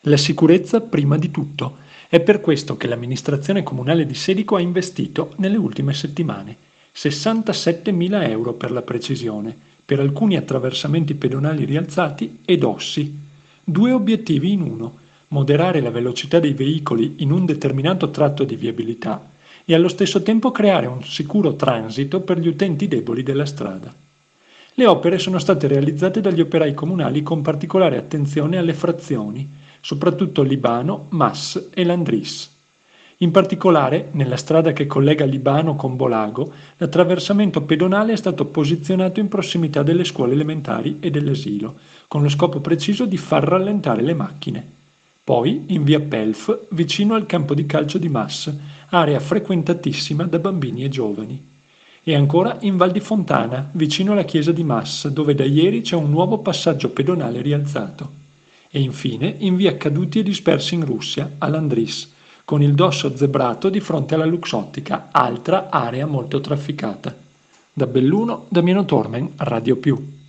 La sicurezza prima di tutto. È per questo che l'amministrazione comunale di Sedico ha investito nelle ultime settimane 67.000 euro per la precisione, per alcuni attraversamenti pedonali rialzati ed ossi. Due obiettivi in uno: moderare la velocità dei veicoli in un determinato tratto di viabilità e allo stesso tempo creare un sicuro transito per gli utenti deboli della strada. Le opere sono state realizzate dagli operai comunali con particolare attenzione alle frazioni, soprattutto Libano, Mas e Landris. In particolare, nella strada che collega Libano con Bolago, l'attraversamento pedonale è stato posizionato in prossimità delle scuole elementari e dell'asilo, con lo scopo preciso di far rallentare le macchine. Poi, in via Pelf, vicino al campo di calcio di Mas, area frequentatissima da bambini e giovani. E ancora in Val di Fontana, vicino alla chiesa di Mas, dove da ieri c'è un nuovo passaggio pedonale rialzato. E infine in via Caduti e Dispersi in Russia, a Landris, con il dosso zebrato di fronte alla Luxottica, altra area molto trafficata. Da Belluno, Damiano Tormen, Radio Più.